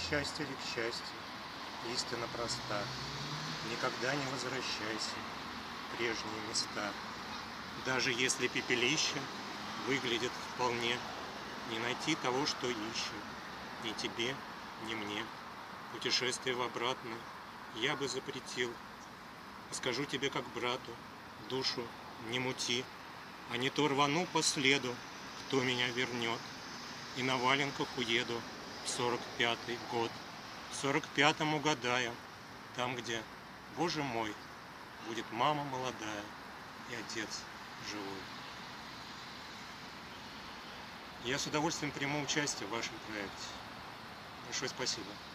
несчастье ли к счастью, истина проста. Никогда не возвращайся в прежние места. Даже если пепелище выглядит вполне, не найти того, что ищем, ни тебе, ни мне. Путешествие в обратное я бы запретил. Скажу тебе как брату, душу не мути, а не то рвану по следу, кто меня вернет, и на валенках уеду в 45-й год. В 45-м угадаю, там, где, Боже мой, будет мама молодая и отец живой. Я с удовольствием приму участие в вашем проекте. Большое спасибо.